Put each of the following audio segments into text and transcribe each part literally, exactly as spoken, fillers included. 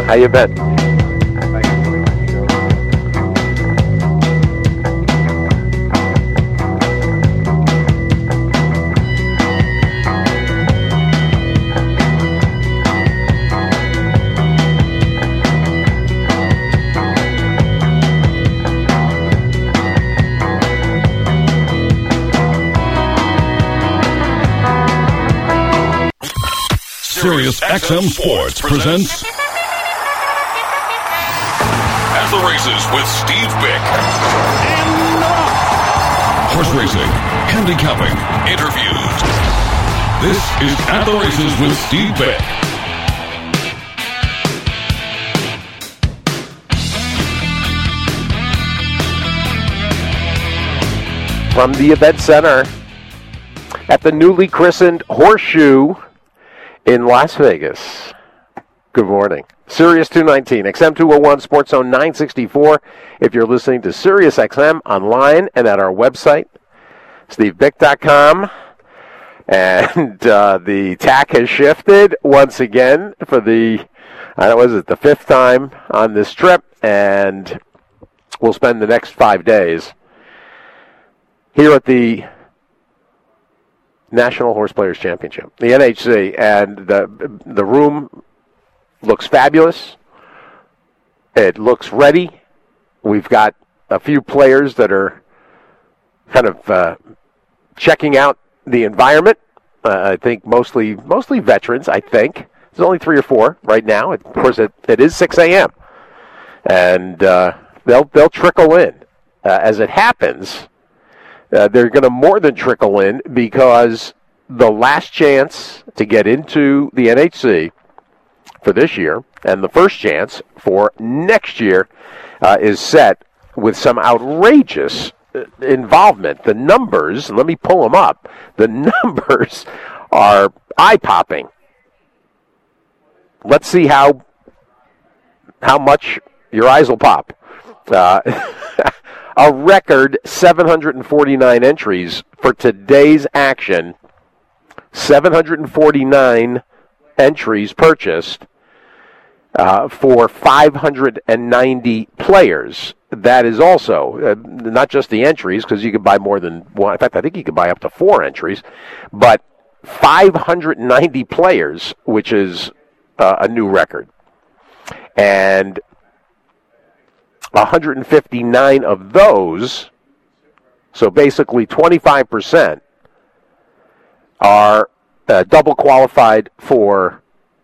How you been? Sirius X M Sports presents At the Races with Steve Bick. Horse racing, handicapping, interviews. This is At the Races with Steve Bick. From the event center at the newly christened Horseshoe in Las Vegas. Good morning. Sirius two nineteen, X M two oh one, Sports Zone nine sixty-four. If you're listening to Sirius X M online and at our website, steve bick dot com. And uh, the tack has shifted once again for the, I don't know, was it the fifth time on this trip, and we'll spend the next five days here at the National Horse Players Championship, the N H C, and the the room looks fabulous. It looks ready. We've got a few players that are kind of uh, checking out the environment. Uh, I think mostly mostly veterans, I think. There's only three or four right now. Of course, it, it is six a.m., and uh, they'll, they'll trickle in. Uh, as it happens, Uh, they're going to more than trickle in because the last chance to get into the N H C for this year and the first chance for next year uh, is set with some outrageous involvement. The numbers, let me pull them up, the numbers are eye-popping. Let's see how, how much your eyes will pop. Uh A record seven hundred forty-nine entries for today's action. seven hundred forty-nine entries purchased uh, for five hundred ninety players. That is also uh, not just the entries, because you could buy more than one. In fact, I think you could buy up to four entries. But five hundred ninety players, which is uh, a new record. And one hundred fifty-nine of those, so basically twenty-five percent, are uh, double qualified for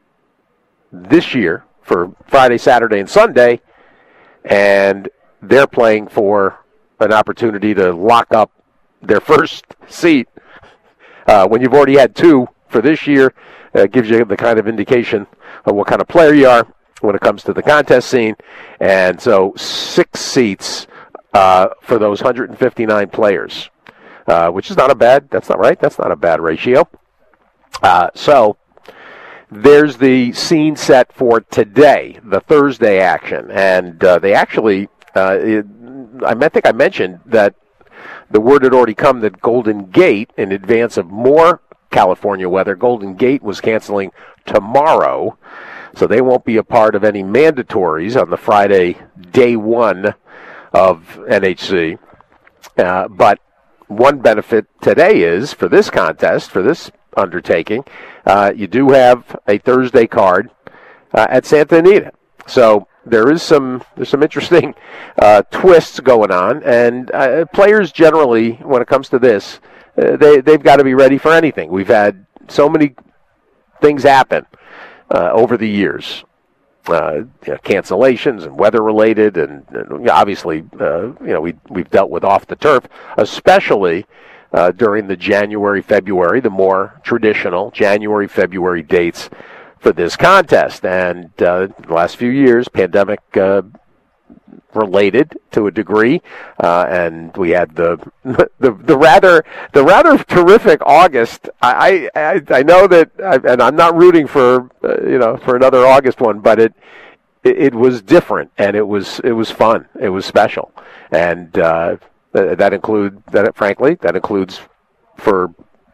this year, for Friday, Saturday, and Sunday, and they're playing for an opportunity to lock up their first seat. Uh, when you've already had two for this year, uh, gives you the kind of indication of what kind of player you are when it comes to the contest scene. And so six seats uh, for those one hundred fifty-nine players, uh, which is not a bad, that's not right, that's not a bad ratio. Uh, so there's the scene set for today, the Thursday action. And uh, they actually, uh, it, I think I mentioned that the word had already come that Golden Gate, in advance of more California weather, Golden Gate was canceling tomorrow. So they won't be a part of any mandatories on the Friday, day one of N H C. Uh, but one benefit today is, for this contest, for this undertaking, uh, you do have a Thursday card uh, at Santa Anita. So there is some there's some interesting uh, twists going on. And uh, players generally, when it comes to this, uh, they, they've got to be ready for anything. We've had so many things happen Uh, over the years, uh, you know, cancellations and weather-related, and, and obviously, uh, you know, we we've dealt with off the turf, especially uh, during the January, February, the more traditional January, February dates for this contest. And uh, the last few years, pandemic uh, related to a degree, uh, and we had the the the rather the rather terrific August. I I, I know that, I, and I'm not rooting for uh, you know for another August one, but it, it it was different, and it was it was fun. It was special, and uh, that include that frankly that includes for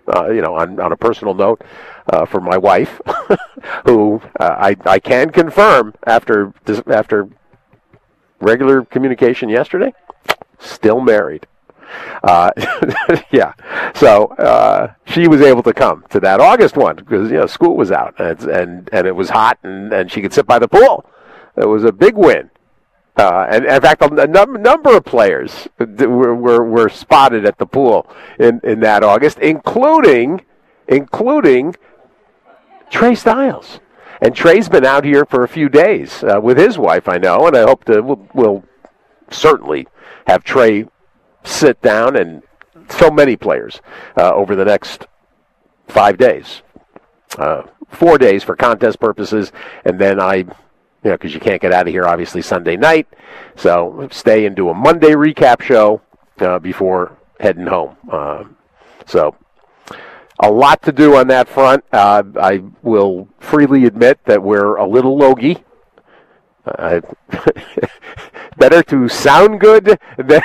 uh, you know, on, on a personal note, uh, for my wife, who uh, I I can confirm after after regular communication yesterday, still married. Uh, yeah, so uh, she was able to come to that August one because you know school was out and and, and it was hot and, and she could sit by the pool. It was a big win, uh, and in fact, a num- number of players were, were were spotted at the pool in, in that August, including including Trey Styles. And Trey's been out here for a few days uh, with his wife, I know, and I hope to we'll, we'll certainly have Trey sit down and so many players uh, over the next five days, uh, four days for contest purposes, and then I, you know, because you can't get out of here obviously Sunday night, so stay and do a Monday recap show uh, before heading home. Uh, so a lot to do on that front. Uh, I will freely admit that we're a little logy. Uh, better to sound good than,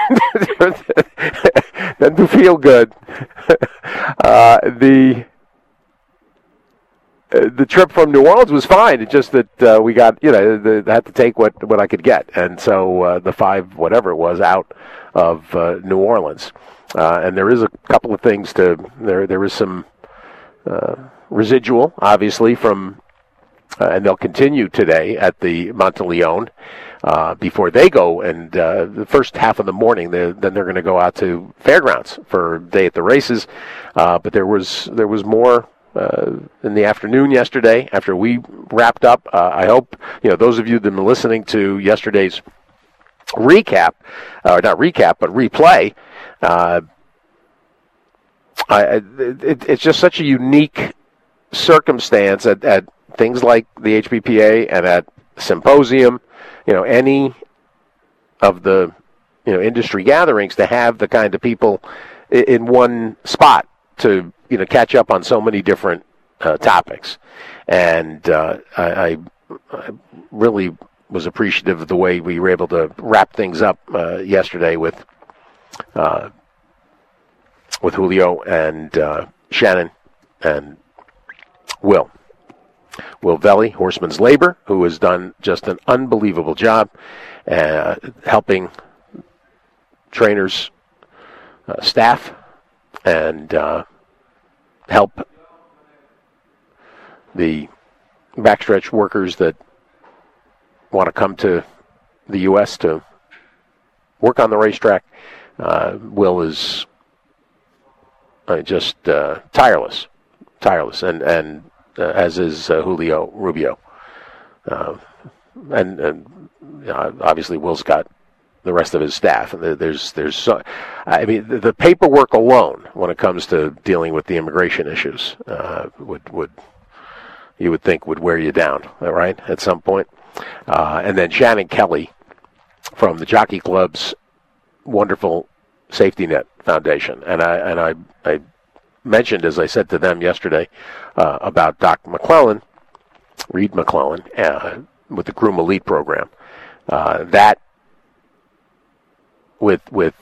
than to feel good. Uh, the uh, the trip from New Orleans was fine. It's just that uh, we got, you know, the, had to take what, what I could get. And so uh, the five, whatever it was, out of uh, New Orleans. Uh, and there is a couple of things to, there. there is some uh, residual, obviously, from Uh, and they'll continue today at the Monteleone uh, before they go. And uh, the first half of the morning, then they're going to go out to Fairgrounds for a day at the races. Uh, but there was there was more uh, in the afternoon yesterday after we wrapped up. Uh, I hope you know those of you that have been listening to yesterday's recap, or not recap, but replay. Uh, I, it, it's just such a unique circumstance at, at things like the H B P A and at Symposium, you know, any of the, you know, industry gatherings to have the kind of people in one spot to, you know, catch up on so many different uh, topics. And uh, I, I, I really was appreciative of the way we were able to wrap things up uh, yesterday with uh, with Julio and uh, Shannon and Will. Will Veli, Horseman's Labor, who has done just an unbelievable job uh, helping trainers, uh, staff, and uh, help the backstretch workers that want to come to the U S to work on the racetrack. Uh, Will is uh, just uh, tireless, tireless, and and uh, as is uh, Julio Rubio, uh, and and you know, obviously Will's got the rest of his staff. And there's there's so, I mean the, the paperwork alone when it comes to dealing with the immigration issues uh, would would you would think would wear you down, right, at some point. Uh, and then Shannon Kelly from the Jockey Club's wonderful Safety Net Foundation, and I and I, I mentioned, as I said to them yesterday, uh, about Doc McClellan, Reed McClellan, uh, with the Groom Elite program. Uh, that with with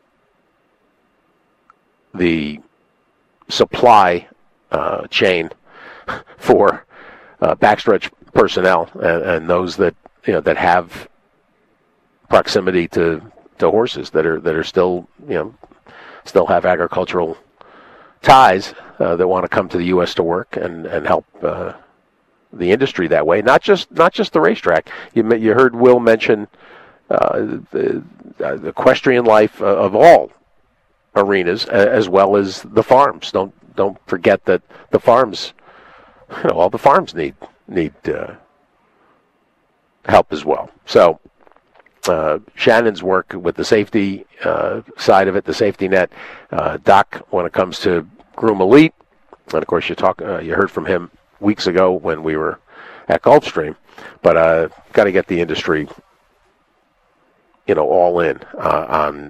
the supply uh, chain for uh, backstretch personnel and, and those that you know that have proximity to, to horses that are that are still you know still have agricultural ties uh, that want to come to the U S to work and and help uh, the industry that way. Not just not just the racetrack. You you heard Will mention uh, the, uh, the equestrian life of all arenas as well as the farms. Don't don't forget that the farms, you know, all the farms need need uh, help as well. So uh, Shannon's work with the safety uh, side of it, the safety net, uh, Doc when it comes to Groom Elite, and of course you talk uh, you heard from him weeks ago when we were at Gulfstream, but uh, got to get the industry, you know, all in uh, on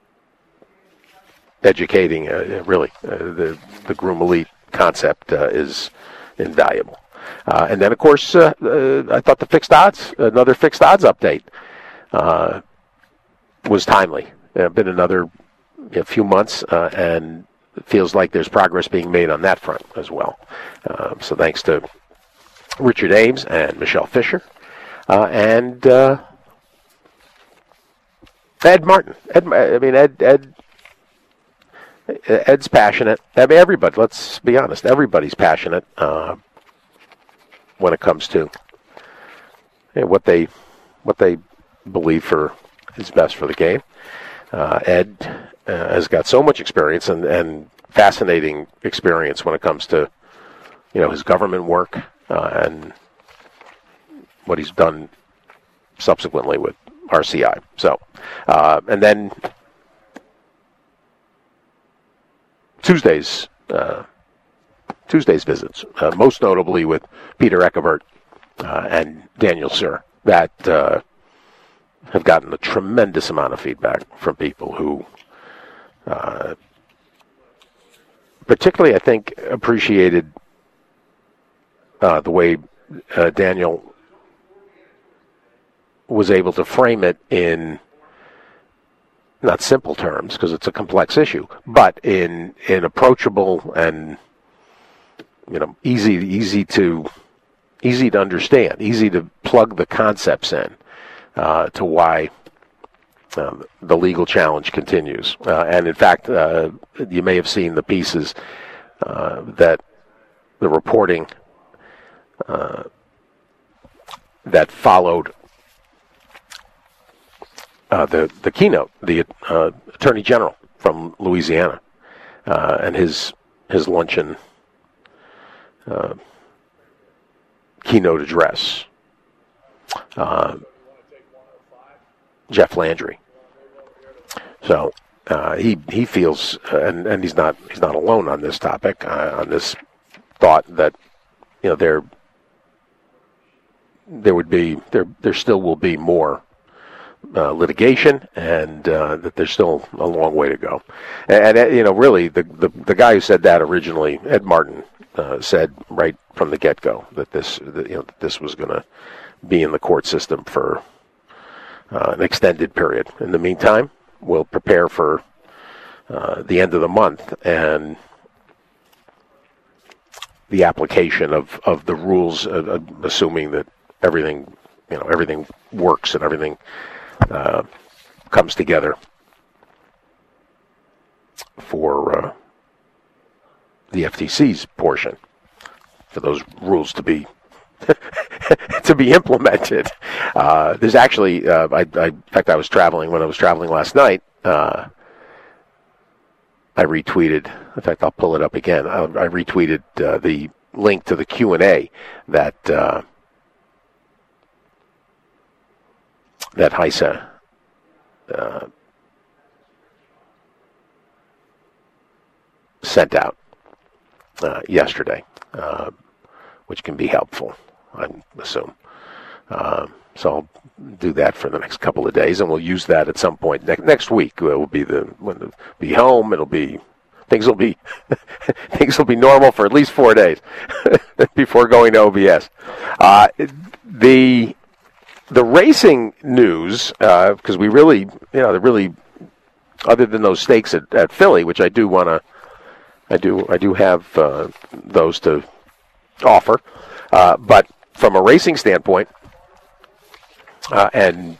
educating. Uh, really, uh, the the Groom Elite concept uh, is invaluable. Uh, and then, of course, uh, uh, I thought the fixed odds, another fixed odds update, uh, was timely. It's been another you know, few months, uh, and it feels like there's progress being made on that front as well. Uh, so thanks to Richard Ames and Michelle Fisher uh, and uh, Ed Martin. Ed, I mean, Ed, Ed, Ed's passionate. I mean, everybody. Let's be honest. Everybody's passionate uh, when it comes to you know, what they what they believe for is best for the game. Uh, Ed uh, has got so much experience and, and fascinating experience when it comes to you know his government work uh, and what he's done subsequently with R C I. So, uh, and then Tuesday's uh, Tuesday's visits, uh, most notably with Peter Eckevert uh, and Daniel Suhr, that uh, have gotten a tremendous amount of feedback from people who, uh, particularly, I think, appreciated uh, the way uh, Daniel was able to frame it in not simple terms because it's a complex issue, but in in approachable and you know easy easy to easy to understand, easy to plug the concepts in uh, to why um, the legal challenge continues. Uh, and in fact, uh, you may have seen the pieces uh, that the reporting uh, that followed. Uh, the the keynote, the uh, Attorney General from Louisiana, uh, and his his luncheon uh, keynote address. Uh, Jeff Landry. So uh, he he feels, uh, and and he's not he's not alone on this topic, uh, on this thought that you know there there would be there there still will be more. Uh, litigation, and uh, that there's still a long way to go. And, and you know, really, the, the the guy who said that originally, Ed Martin, uh, said right from the get-go that this that, you know that this was going to be in the court system for uh, an extended period. In the meantime, we'll prepare for uh, the end of the month and the application of, of the rules, uh, assuming that everything you know everything works and everything. Uh, comes together for uh, the F T C's portion for those rules to be to be implemented. Uh, there's actually, uh, I, I, in fact, I was traveling when I was traveling last night. Uh, I retweeted. In fact, I'll pull it up again. I, I retweeted uh, the link to the Q and A that. Uh, that HISA uh, sent out uh, yesterday, uh, which can be helpful, I assume. Uh, so I'll do that for the next couple of days, and we'll use that at some point ne- next week. It will be the when it'll be home. It'll be things will be things will be normal for at least four days before going to O B S. Uh, the The racing news, because uh, we really, you know, really, other than those stakes at, at Philly, which I do want to, I do, I do have uh, those to offer, uh, but from a racing standpoint, uh, and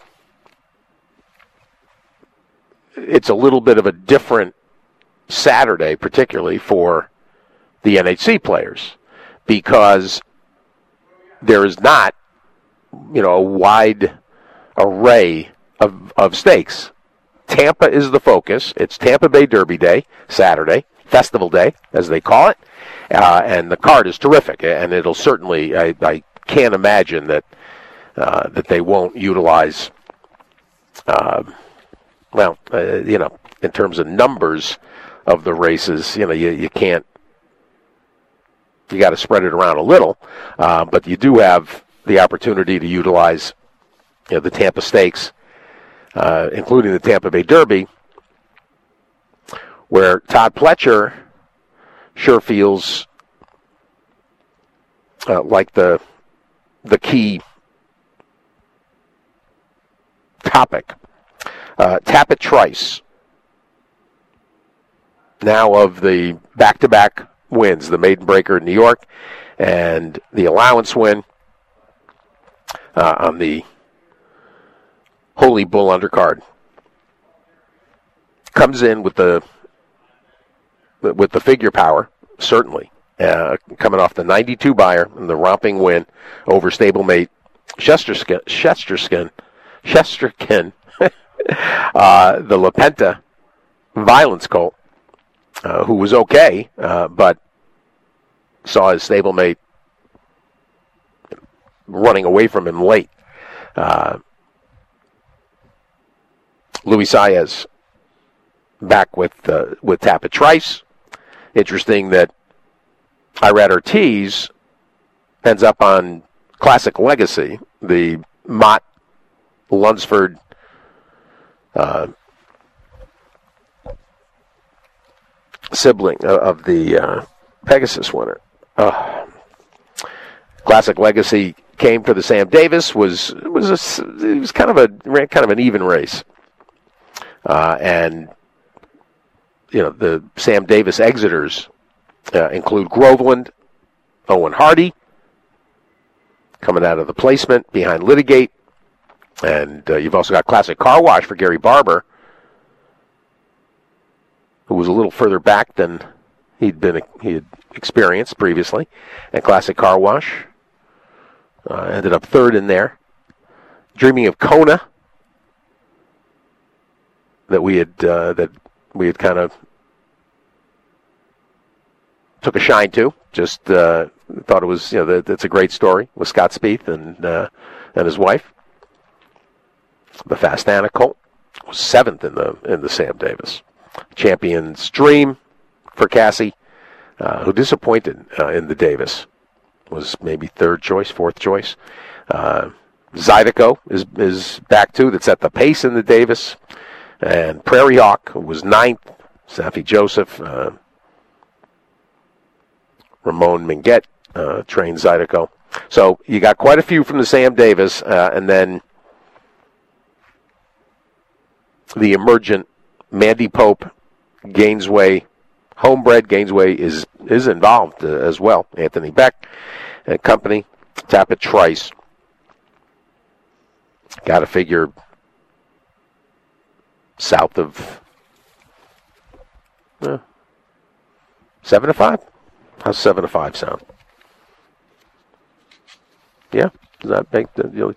it's a little bit of a different Saturday, particularly for the N H C players, because there is not. You know, a wide array of of stakes. Tampa is the focus. It's Tampa Bay Derby Day, Saturday, Festival Day, as they call it, uh, and the card is terrific. And it'll certainly, I, I can't imagine that uh, that they won't utilize. Uh, well, uh, you know, in terms of numbers of the races, you know, you you can't. You got to spread it around a little, uh, but you do have. The opportunity to utilize you know, the Tampa Stakes, uh, including the Tampa Bay Derby, where Todd Pletcher sure feels uh, like the the key topic. Uh, Tapit Trice now of the back-to-back wins, the Maiden Breaker in New York and the Allowance win uh, on the Holy Bull undercard. Comes in with the with the figure power, certainly, uh, coming off the ninety-two buyer and the romping win over stablemate Shesterkin, Shesterkin, Shesterkin, uh, the LaPenta Violence Colt, uh, who was okay, uh, but saw his stablemate running away from him late. Uh, Luis Saez back with uh, with Tapit Trice. Interesting that Irad Ortiz ends up on Classic Legacy, the Mott Lunsford uh, sibling of the uh, Pegasus winner. Uh, Classic Legacy came for the Sam Davis. was was a, it was kind of a kind of an even race, uh, and you know the Sam Davis exiters uh, include Groveland, Owen Hardy, coming out of the placement behind Litigate, and uh, you've also got Classic Car Wash for Gary Barber, who was a little further back than he'd been he had experienced previously, and Classic Car Wash uh, ended up third in there. Dreaming of Kona, that we had uh, that we had kind of took a shine to. Just uh, thought it was, you know, that, that's a great story with Scott Spieth and uh, and his wife. The Fastana Colt was seventh in the in the Sam Davis. Champion's Dream for Cassie, uh, who disappointed uh, in the Davis, was maybe third choice, fourth choice. Uh, Zydeco is is back too. That's at the pace in the Davis, and Prairie Hawk, who was ninth. Safi Joseph, uh, Ramon Minguet uh, trained Zydeco. So you got quite a few from the Sam Davis, uh, and then the emergent Mandy Pope, Gainesway, homebred Gainesway is is involved uh, as well. Anthony Beck and company, Tapit Trice. Got to figure south of uh, seven to five. How's seven to five sound? Yeah, does that make the you know,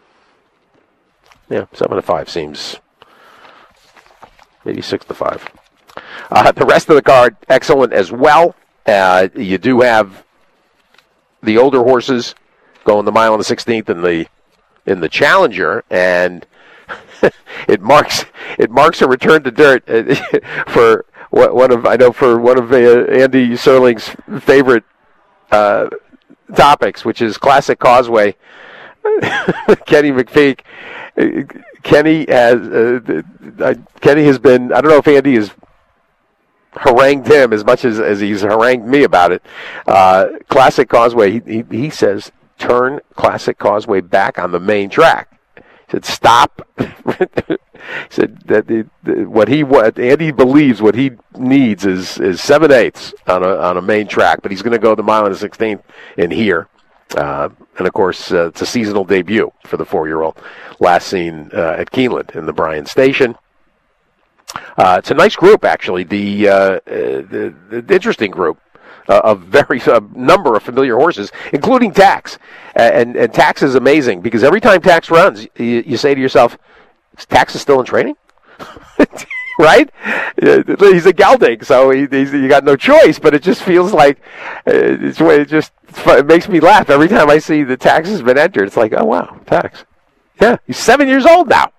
yeah seven to five seems maybe six to five. Uh, the rest of the card excellent as well. Uh, you do have the older horses going the mile on the sixteenth in the in the Challenger, and it marks it marks a return to dirt for one of I know for one of uh, Andy Serling's favorite uh, topics, which is Classic Causeway. Kenny McPeak. Kenny has uh, uh, Kenny has been. I don't know if Andy has harangued him as much as, as he's harangued me about it. Uh, Classic Causeway. He, he he says turn Classic Causeway back on the main track. He said stop. He said that the, the, what he what Andy believes what he needs is is seven eighths on a on a main track, but he's going to go the mile and the sixteenth in here. Uh, and, of course, uh, it's a seasonal debut for the four-year-old, last seen uh, at Keeneland in the Bryan Station. Uh, it's a nice group, actually, the, uh, uh, the, the interesting group uh, of very a number of familiar horses, including Tax. Uh, and, and Tax is amazing because every time Tax runs, you, you say to yourself, Tax is still in training? Right? He's a gelding, so he, he's, you got no choice, but it just feels like uh, it's, it just it makes me laugh every time I see the Tax has been entered. It's like, oh, wow, Tax. Yeah, he's seven years old now.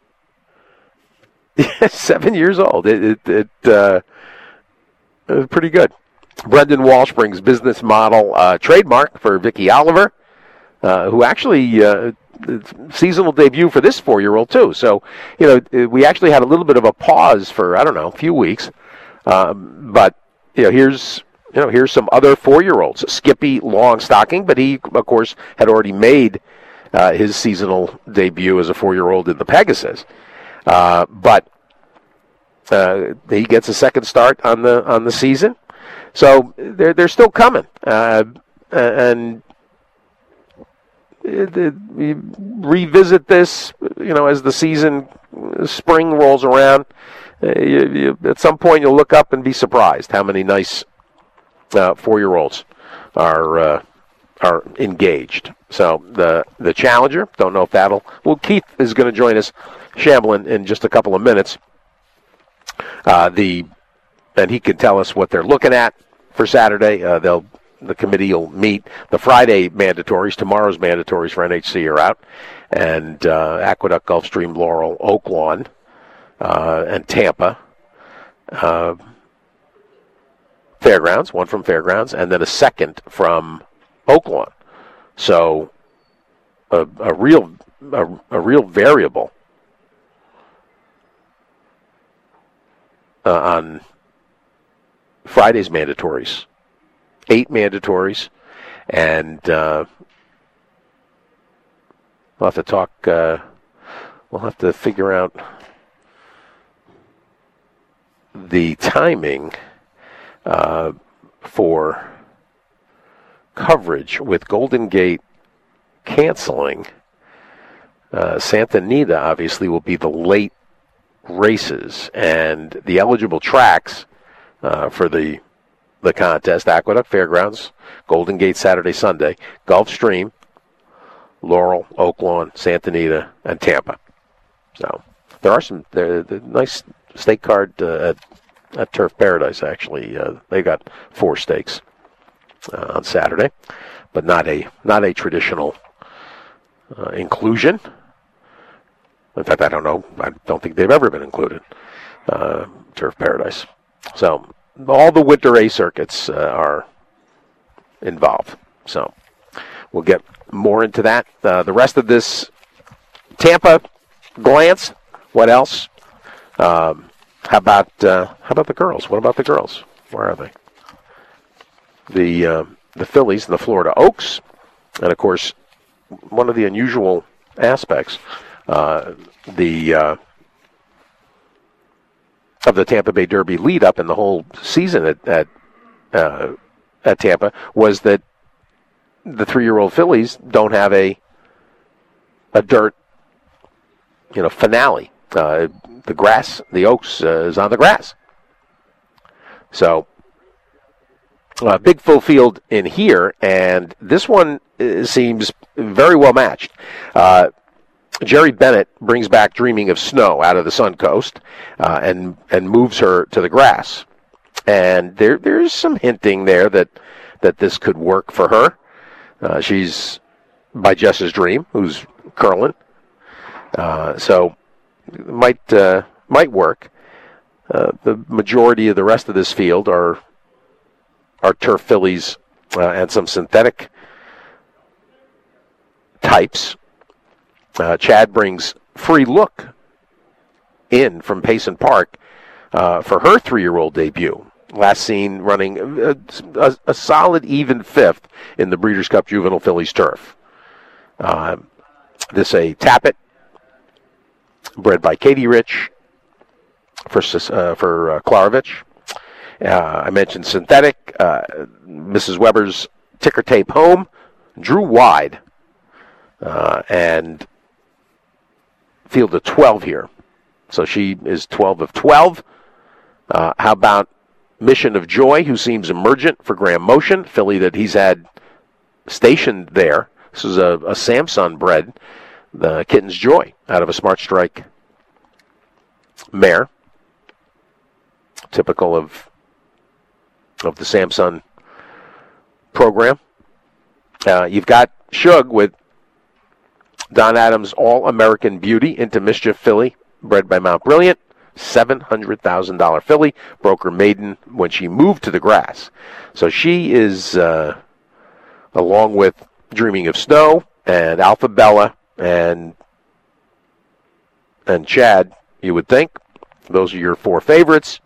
Yeah, seven years old. It, it, it uh, it was pretty good. Brendan Walsh brings business model uh, trademark for Vicky Oliver, uh, who actually... Uh, seasonal debut for this four-year-old too. So, you know, we actually had a little bit of a pause for I don't know a few weeks, um, but you know, here's you know here's some other four-year-olds. Skippy Longstocking, but he of course had already made uh, his seasonal debut as a four-year-old in the Pegasus. Uh, but Uh, he gets a second start on the on the season, so they're they're still coming. Uh, and uh, we revisit this, you know, as the season, spring rolls around. Uh, you, you, at some point, you'll look up and be surprised how many nice uh, four-year-olds are uh, are engaged. So the the challenger, don't know if that'll. Well, Keith is going to join us, Shamblin, in just a couple of minutes. Uh, the and he can tell us what they're looking at for Saturday. Uh, they'll the committee will meet. The Friday mandatories, tomorrow's mandatories for N H C are out, and uh, Aqueduct, Gulfstream, Laurel, Oaklawn, uh, and Tampa. Uh, Fairgrounds, one from Fairgrounds, and then a second from Oaklawn. So a, a real a, a real variable uh, on Friday's mandatories. Eight mandatories, and uh, we'll have to talk. Uh, we'll have to figure out the timing uh, for coverage with Golden Gate canceling. Uh, Santa Anita obviously will be the late races, and the eligible tracks uh, for the the contest: Aqueduct, Fairgrounds, Golden Gate Saturday, Sunday, Gulfstream, Laurel, Oaklawn, Santa Anita, and Tampa. So there are some there, the nice stake card uh, at, at Turf Paradise. Actually, uh, they got four stakes uh, on Saturday, but not a not a traditional uh, inclusion. In fact, I don't know. I don't think they've ever been included. Uh, Turf Paradise. So all the winter A circuits uh, are involved. So we'll get more into that. Uh, the rest of this Tampa glance. What else? Um, how about uh, how about the girls? What about the girls? Where are they? The uh, the Phillies and the Florida Oaks, and of course, one of the unusual aspects uh, the uh, of the Tampa Bay Derby lead up in the whole season at at, uh, at Tampa was that the three-year-old fillies don't have a a dirt, you know, finale. Uh, the grass, the Oaks uh, is on the grass. So, uh, big full field in here, and this one uh, seems very well matched. Uh, Jerry Bennett brings back Dreaming of Snow out of the Sun Coast uh, and and moves her to the grass. And there there's some hinting there that, that this could work for her. Uh, she's by Jess's Dream, who's curling. Uh, so it might, uh, might work. Uh, the majority of the rest of this field are, are turf fillies uh, and some synthetic types. Uh, Chad brings Free Look in from Payson Park uh, for her three-year-old debut. Last seen running a, a, a solid even fifth in the Breeders' Cup Juvenile Fillies Turf. Uh, this a Tappet, bred by Katie Rich for uh, for uh, Klarovich. Uh, I mentioned synthetic. Uh, Missus Weber's Ticker Tape Home drew wide uh, and field of twelve here. So she is twelve of twelve. Uh, how about Mission of Joy, who seems emergent for Graham Motion, filly that he's had stationed there. This is a, a Samson bred, the Kitten's Joy, out of a Smart Strike mare. Typical of of the Samson program. Uh, you've got Shug with Don Adams' All-American Beauty into Mischief filly, bred by Mount Brilliant. seven hundred thousand dollars filly, broke her maiden when she moved to the grass. So she is, uh, along with Dreaming of Snow and Alpha Bella and and Chad, you would think. Those are your four favorites.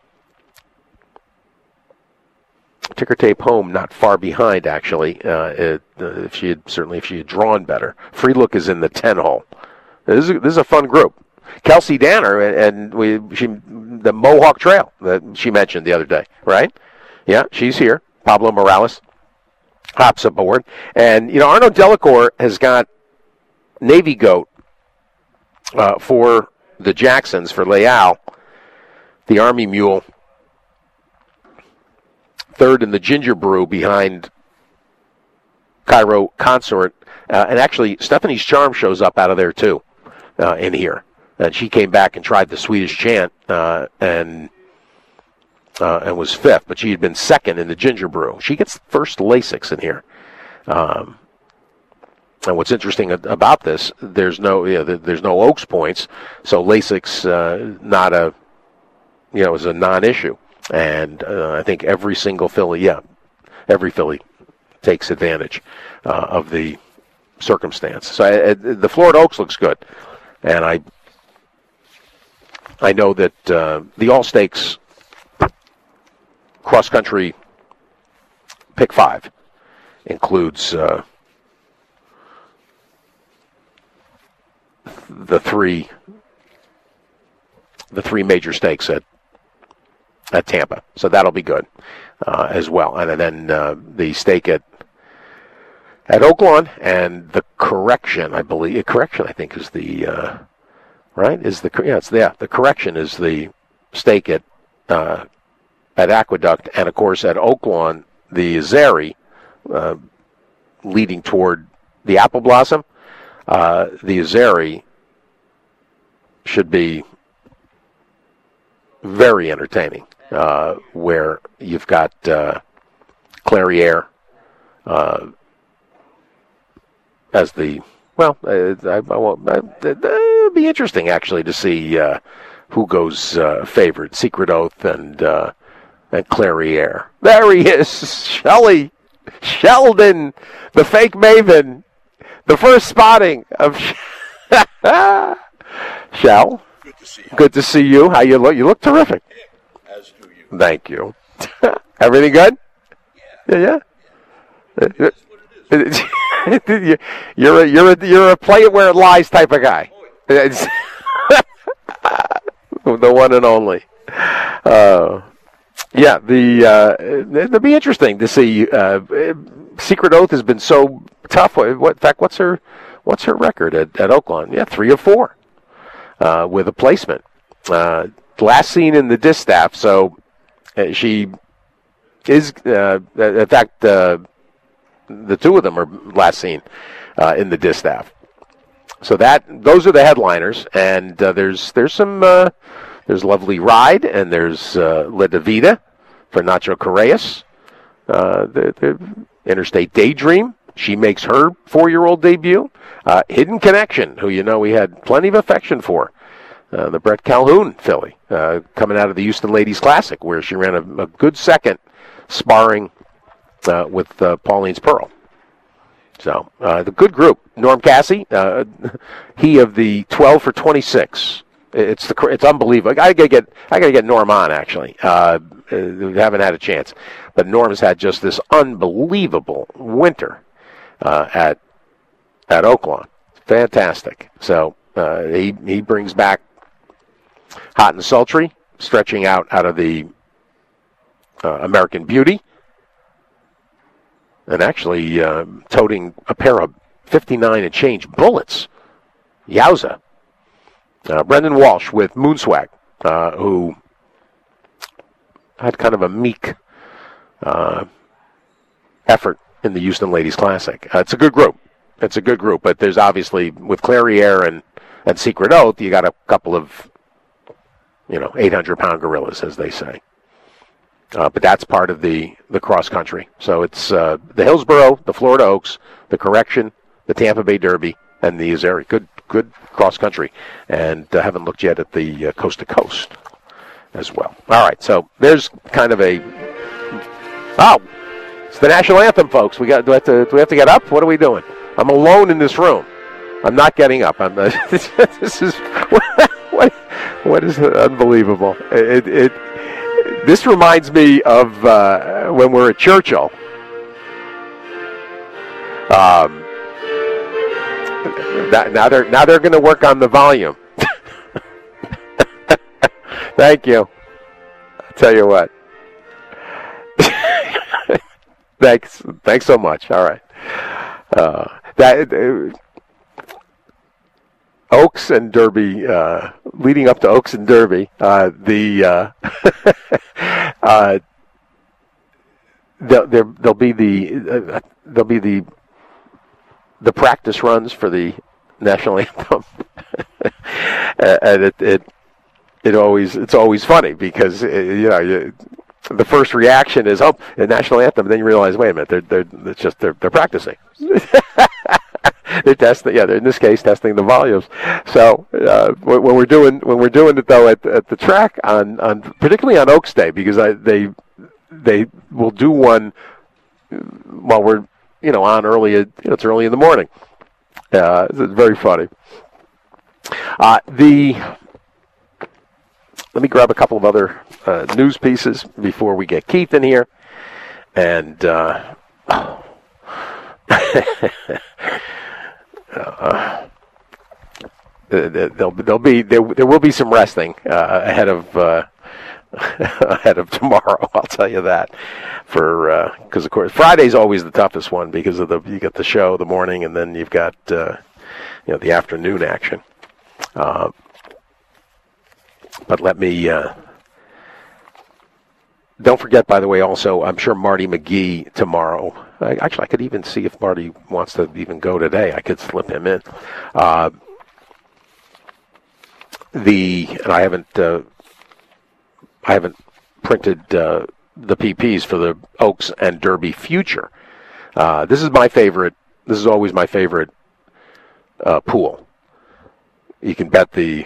Ticker Tape Home not far behind, actually. Uh, it, uh, if she had certainly if she had drawn better. Free Look is in the ten hole. This is a, this is a fun group. Kelsey Danner, and we she the Mohawk Trail that she mentioned the other day, right? Yeah, she's here. Pablo Morales hops aboard. And, you know, Arnaud Delacour has got Navy Goat uh, for the Jacksons, for Leal, the Army Mule, third in the Ginger Brew behind Cairo Consort. Uh, and actually, Stephanie's Charm shows up out of there, too, uh, in here. And she came back and tried the Swedish Chant uh, and uh, and was fifth, but she had been second in the Ginger Brew. She gets first Lasix in here. Um, and what's interesting about this, there's no you know, there's no Oaks points, so Lasix uh, not a you know is a non-issue. And uh, I think every single filly, yeah, every filly takes advantage uh, of the circumstance. So uh, the Florida Oaks looks good, and I I know that uh, the All Stakes cross country pick five includes uh, the three the three major stakes at at Tampa, so that'll be good uh, as well. And then uh, the stake at at Oaklawn and the correction, I believe, correction I think is the uh, right is the yeah it's yeah the correction is the stake at uh, at Aqueduct, and of course at Oaklawn the Zeri uh, leading toward the Apple Blossom. Uh, the Zeri should be very entertaining, uh, where you've got uh, Clairiere uh, as the well. Uh, I, I won't, uh, it'll be interesting actually to see uh, who goes uh, favored. Secret Oath and uh, and Clairiere. There he is, Shelley Sheldon, the fake maven, the first spotting of Shell. Good to see you. Good to see you. How you look? You look terrific. As do you. Thank you. Everything good? Yeah. Yeah, yeah. That's what it is. You're a you're a you're a play it where it lies type of guy. It's the one and only. Uh, yeah, the uh, it'll be interesting to see. Uh, Secret Oath has been so tough. What, in fact, what's her what's her record at, at Oaklawn? Yeah, three of four uh, with a placement. Uh, last seen in the distaff, so uh, she is. Uh, in fact, uh, the two of them are last seen uh, in the distaff. So that those are the headliners, and uh, there's there's some uh, there's Lovely Ride, and there's uh, La Divida for Nacho Correas. Uh, the, the Interstate Daydream, she makes her four-year-old debut. Uh, Hidden Connection, who you know we had plenty of affection for, uh, the Brett Calhoun filly, uh, coming out of the Houston Ladies Classic, where she ran a, a good second, sparring uh, with uh, Pauline's Pearl. So, uh, the good group. Norm Cassie, uh, he of the twelve for twenty-six. It's the it's unbelievable. I gotta get I gotta get Norm on actually. Uh, we haven't had a chance, but Norm's had just this unbelievable winter uh, at at Oaklawn. Fantastic. So uh, he he brings back Hot and Sultry, stretching out out of the uh, American Beauty. And actually uh, toting a pair of fifty-nine and change bullets. Yowza. Uh, Brendan Walsh with Moonswag, uh, who had kind of a meek uh, effort in the Houston Ladies Classic. Uh, it's a good group. It's a good group, but there's obviously, with Clairiere and, and Secret Oath, you got a couple of, you know, eight hundred pound gorillas, as they say. Uh, but that's part of the, the cross country. So it's uh, the Hillsborough, the Florida Oaks, the Correction, the Tampa Bay Derby, and the Azeri. Good good cross country. And I uh, haven't looked yet at the uh, coast to coast as well. All right, so there's kind of a... Oh, it's the national anthem, folks. We got. Do we have to, do we have to get up? What are we doing? I'm alone in this room. I'm not getting up. I'm. Uh, this is... What, what, what is unbelievable. It... it This reminds me of uh, when we're at Churchill. Um, that, now they're now they're going to work on the volume. Thank you. I tell you what. thanks. Thanks so much. All right. Uh, that uh, Oaks and Derby, uh, leading up to Oaks and Derby, uh, the uh, uh, there there'll be the uh, there'll be the the practice runs for the national anthem, and it, it it always it's always funny because uh, you know you, the first reaction is oh the national anthem, and then you realize wait a minute they're they're it's just they're they're practicing. They're testing, yeah. They're in this case testing the volumes. So uh, when we're doing when we're doing it though at, at the track on, on particularly on Oaks Day because I, they they will do one while we're you know on early. You know, it's early in the morning. Uh, it's very funny. Uh, the let me grab a couple of other uh, news pieces before we get Keith in here, and. Uh, oh. Uh, there'll, there'll be there, there will be some resting uh, ahead of uh, ahead of tomorrow. I'll tell you that for because uh, of course Friday's always the toughest one because of the you got the show the morning and then you've got uh, you know the afternoon action. Uh, but let me. Uh, Don't forget, by the way, also, I'm sure Marty McGee tomorrow. I, actually, I could even see if Marty wants to even go today. I could slip him in. Uh, the and I haven't uh, I haven't printed uh, the P Ps for the Oaks and Derby Future. Uh, this is my favorite. This is always my favorite uh, pool. You can bet the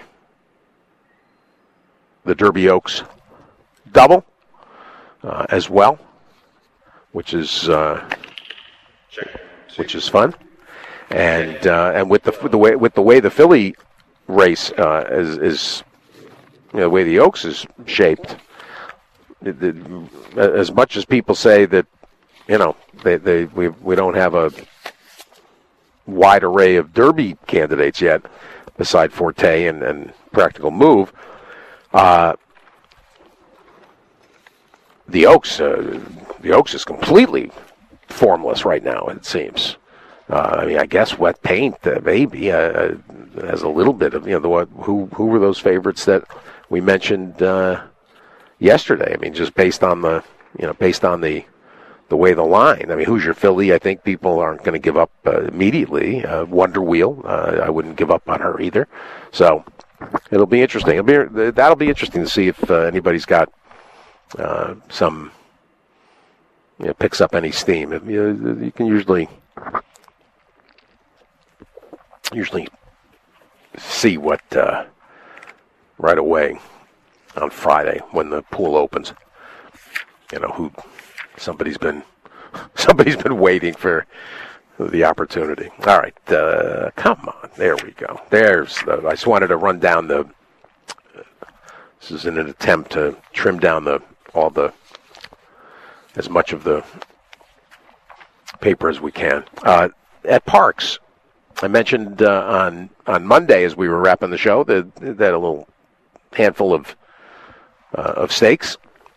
the Derby Oaks double. Uh, as well, which is uh, which is fun, and uh, and with the the way with the way the Philly race uh, is is you know, the way the Oaks is shaped. It, it, as much as people say that you know they, they we we don't have a wide array of Derby candidates yet, beside Forte and, and Practical Move. Uh, The Oaks, uh, the Oaks is completely formless right now. It seems. Uh, I mean, I guess Wet Paint uh, maybe uh, has a little bit of you know the what, who who were those favorites that we mentioned uh, yesterday? I mean, just based on the you know based on the the way the line. I mean, who's your Philly? I think people aren't going to give up uh, immediately. Uh, Wonder Wheel, uh, I wouldn't give up on her either. So it'll be interesting. It'll be that'll be interesting to see if uh, anybody's got. Uh, some you know, picks up any steam. You, you can usually usually see what uh, right away on Friday when the pool opens. You know who somebody's been somebody's been waiting for the opportunity. All right, uh, come on, there we go. There's the, I just wanted to run down the. This is in an attempt to trim down the. all the as much of the paper as we can. Uh, at Parks, I mentioned uh, on on Monday as we were wrapping the show that that a little handful of uh, of steaks.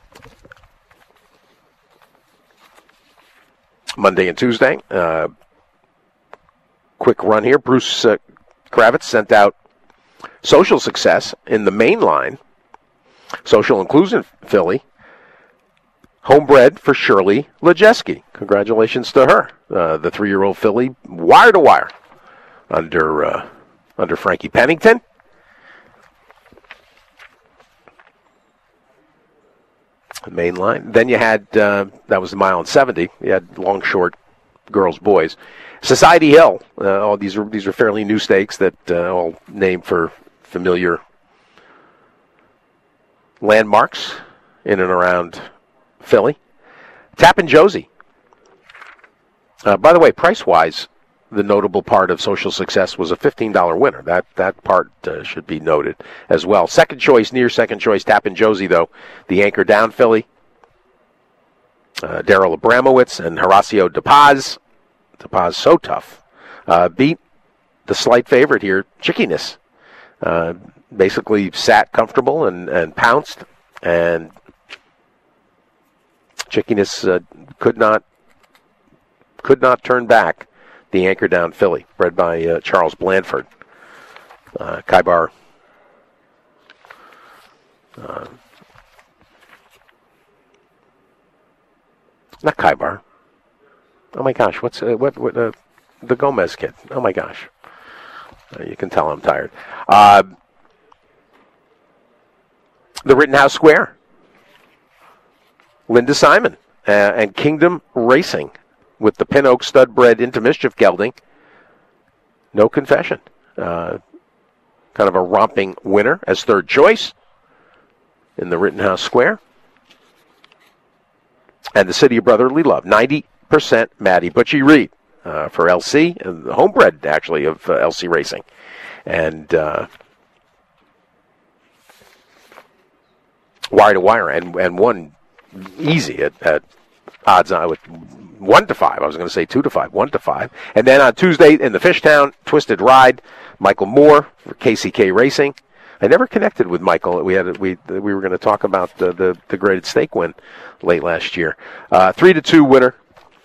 Monday and Tuesday. Uh, quick run here. Bruce uh, Kravitz sent out Social Success in the main line. Social Inclusion Philly. Homebred for Shirley Lejeski. Congratulations to her. Uh, the three-year-old filly, wire to wire, under uh, under Frankie Pennington. The main line. Then you had uh, that was the mile and seventy. You had long, short, girls, boys. Society Hill. Uh, all these are these are fairly new stakes that uh, all named for familiar landmarks in and around Philly. Tappin' Josie. Uh, by the way, price-wise, the notable part of Social Success was a fifteen dollars winner. That that part uh, should be noted as well. Second choice, near second choice, Tappin' Josie, though, the anchor down Philly. Uh, Daryl Abramowitz and Horacio De Paz. De Paz so tough. Uh, beat the slight favorite here, Chickiness. Uh, basically sat comfortable and, and pounced, and Chickiness uh, could not could not turn back the anchor down filly, bred by uh, Charles Blandford. Uh, Kaibar uh, not Kaibar. Oh my gosh, what's uh, what what uh, the Gomez kid? Oh my gosh, uh, you can tell I'm tired. Uh, the Rittenhouse Square, Linda Simon uh, and Kingdom Racing with the Pin Oak stud bred into mischief gelding. No confession. Uh, kind of a romping winner as third choice in the Rittenhouse Square. And the City of Brotherly Love, ninety percent Maddie Butchie Reed uh, for L C, and the homebred, actually, of uh, L C Racing. And uh, wire to wire, and, and one easy at, at odds on with one to five. I was going to say two to five, one to five. And then on Tuesday in the Fishtown, Twisted Ride, Michael Moore for K C K Racing. I never connected with Michael. We had we we were going to talk about the, the, the graded stake win late last year. Uh, three to two winner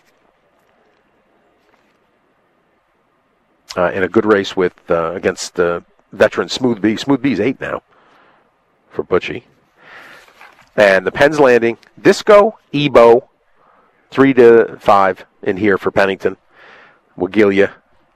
uh, in a good race with uh, against uh, veteran Smooth B. Smooth B's eight now for Butchie. And the Penn's Landing, Disco, Ebo, three to five in here for Pennington. Wagilia,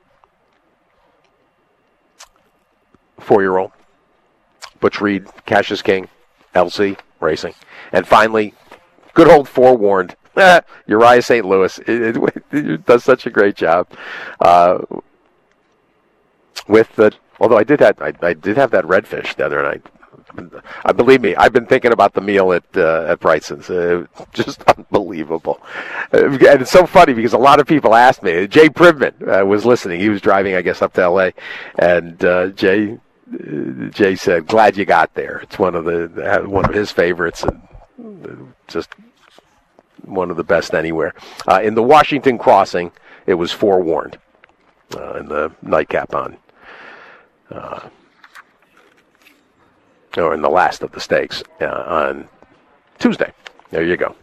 four-year-old. Butch Reed, Cassius King, L C Racing. And finally, good old Forewarned, Uriah Saint Louis. It, it, it does such a great job. Uh, with the, although I did have, I, I did have that redfish the other night. I believe me, I've been thinking about the meal at uh, at Brightson's. Uh, just unbelievable. Uh, and it's so funny because a lot of people asked me. Jay Privman uh, was listening. He was driving, I guess, up to L A. And uh, Jay uh, Jay said, "Glad you got there. It's one of the one of his favorites, and just one of the best anywhere." Uh, in the Washington Crossing, it was Forewarned uh, in the nightcap on. Uh, or in the last of the stakes uh, on Tuesday. There you go.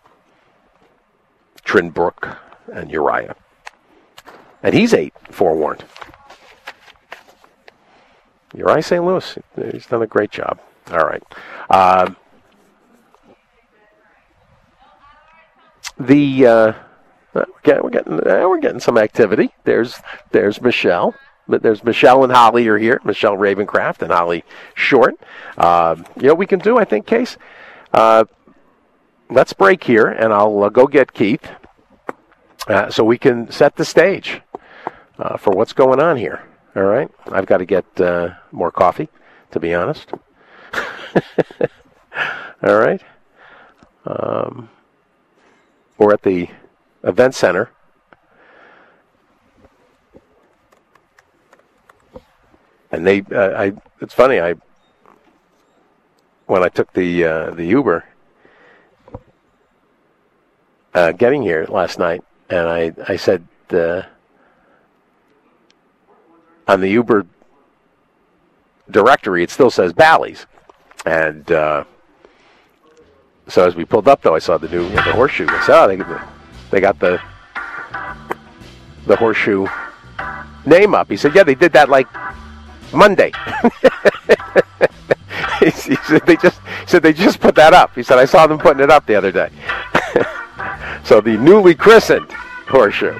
Trinbrook and Uriah. And he's eight, Forewarned. Uriah Saint Louis, he's done a great job. All right. Uh, the uh, we're getting we're getting some activity. There's there's Michelle. But there's Michelle and Holly are here. Michelle Ravencraft and Holly Short. Uh, you know what we can do, I think, Case? Uh, let's break here, and I'll uh, go get Keith uh, so we can set the stage uh, for what's going on here. All right? I've got to get uh, more coffee, to be honest. All right? Um, we're at the event center. And they, uh, I, it's funny, I, when I took the, uh, the Uber, uh, getting here last night, and I, I said, uh, on the Uber directory, it still says Bally's. And, uh, so as we pulled up, though, I saw the new, you know, the horseshoe. I said, oh, they, they got the, the horseshoe name up. He said, yeah, they did that like Monday. he, he said they just he said they just put that up. He said I saw them putting it up the other day. So the newly christened horseshoe,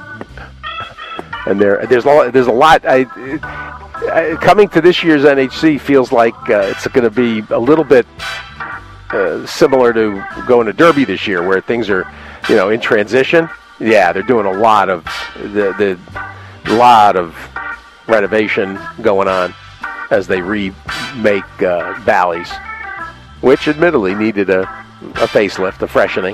and there there's a there's a lot. I, I, coming to this year's N H C feels like uh, it's going to be a little bit uh, similar to going to Derby this year, where things are, you know, in transition. Yeah, they're doing a lot of the the lot of renovation going on as they remake uh, Bally's, which admittedly needed a, a facelift, a freshening.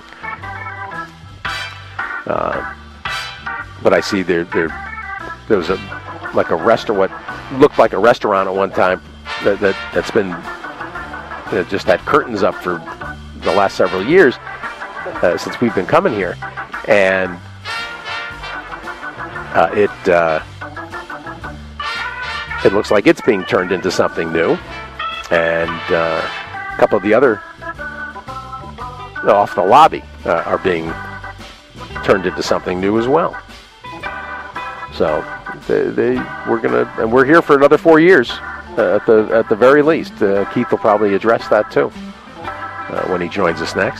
Uh, but I see there there there was a like a restaurant, what looked like a restaurant at one time that, that that's been that just had curtains up for the last several years uh, since we've been coming here, and uh, it. Uh, it looks like it's being turned into something new. And uh, a couple of the other off the lobby uh, are being turned into something new as well. So they, they we're gonna and we're here for another four years uh, at the at the very least. Uh, Keith will probably address that too uh, when he joins us next.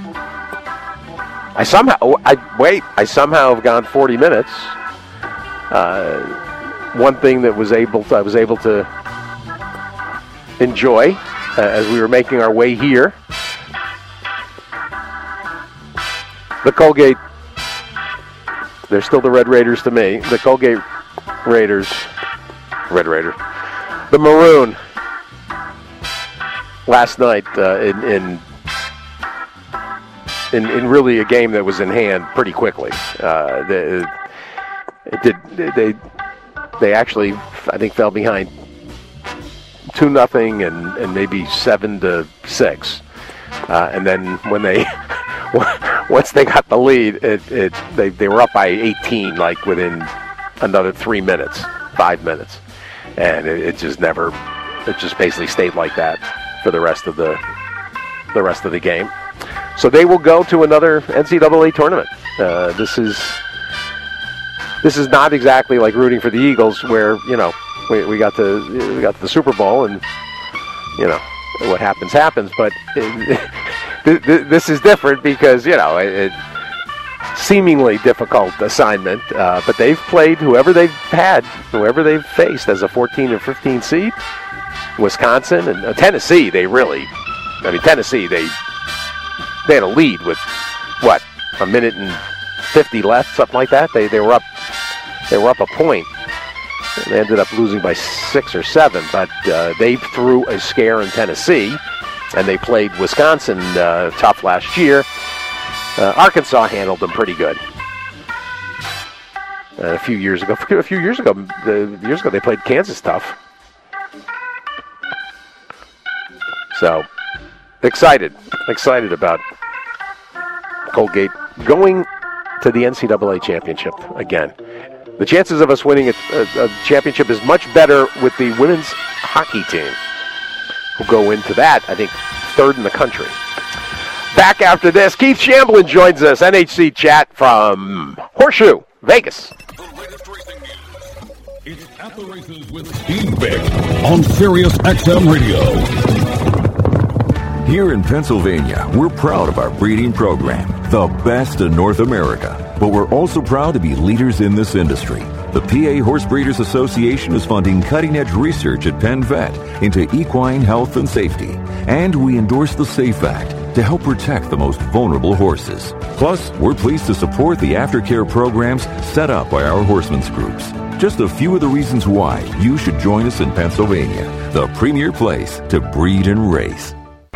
I somehow I wait. I somehow have gone forty minutes. Uh, one thing that was able to, I was able to enjoy uh, as we were making our way here. The Colgate, they're still the Red Raiders to me. The Colgate Raiders, Red Raider, the Maroon, last night uh, in, in in in really a game that was in hand pretty quickly. Uh, they, it did they they actually I think fell behind two nothing and and maybe seven to six, uh, and then when they. Once they got the lead, it, it they, they were up by eighteen, like within another three minutes, five minutes, and it, it just never, it just basically stayed like that for the rest of the the rest of the game. So they will go to another N C double A tournament. Uh, this is this is not exactly like rooting for the Eagles, where you know we, we got to we got to the Super Bowl, and you know what happens happens, but. It, This is different because, you know, it, it seemingly difficult assignment, uh, but they've played whoever they've had, whoever they've faced as a fourteen or fifteen seed. Wisconsin and uh, Tennessee, they really, I mean, Tennessee, they they had a lead with, what, a minute and fifty left, something like that. They they were up, they were up a point. They ended up losing by six or seven, but uh, they threw a scare in Tennessee. And they played Wisconsin uh, tough last year. Uh, Arkansas handled them pretty good. Uh, a few years ago, a few years ago, uh, years ago they played Kansas tough. So excited, excited about Colgate going to the N C double A championship again. The chances of us winning a, a, a championship is much better with the women's hockey team, who go into that, I think, third in the country. Back after this, Keith Shamblin joins us, N H C Chat from Horseshoe, Vegas. The latest racing news. It's At the Races with Steve Vick on Sirius X M Radio. Here in Pennsylvania, we're proud of our breeding program, the best in North America. But we're also proud to be leaders in this industry. The P A Horse Breeders Association is funding cutting-edge research at Penn Vet into equine health and safety. And we endorse the SAFE Act to help protect the most vulnerable horses. Plus, we're pleased to support the aftercare programs set up by our horsemen's groups. Just a few of the reasons why you should join us in Pennsylvania, the premier place to breed and race.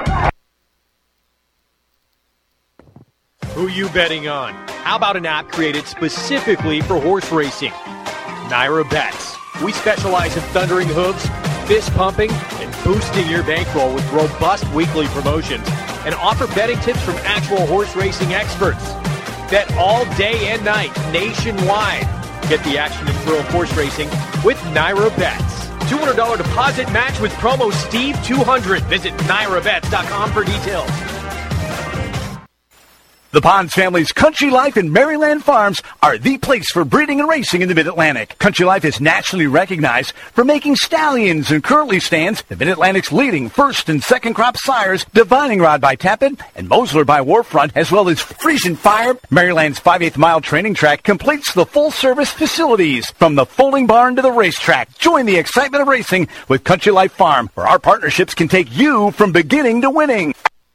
Who you betting on? How about an app created specifically for horse racing? Naira Bets. We specialize in thundering hooves, fist pumping, and boosting your bankroll with robust weekly promotions and offer betting tips from actual horse racing experts. Bet all day and night nationwide. Get the action and thrill of horse racing with Naira Bets. two hundred dollars deposit match with promo Steve two hundred. Visit Naira Bets dot com for details. The Ponds family's Country Life and Maryland Farms are the place for breeding and racing in the Mid-Atlantic. Country Life is nationally recognized for making stallions and curly stands, the Mid-Atlantic's leading first and second crop sires, Divining Rod by Tappan and Mosler by Warfront, as well as Friesian Fire. Maryland's five eighths mile training track completes the full-service facilities from the folding barn to the racetrack. Join the excitement of racing with Country Life Farm, where our partnerships can take you from beginning to winning.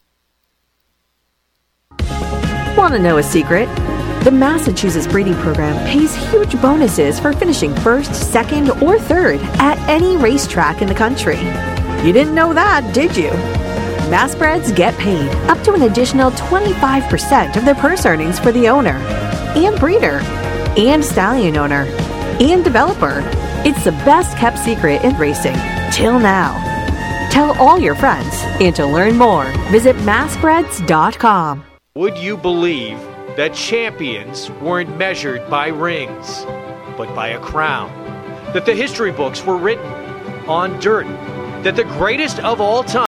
Want to know a secret? The Massachusetts Breeding Program pays huge bonuses for finishing first, second, or third at any racetrack in the country. You didn't know that, did you? Massbreds get paid up to an additional twenty-five percent of their purse earnings for the owner, and breeder, and stallion owner, and developer. It's the best kept secret in racing, till now. Tell all your friends, and to learn more, visit massbreds dot com. Would you believe that champions weren't measured by rings, but by a crown? that the history books were written on dirt, that the greatest of all time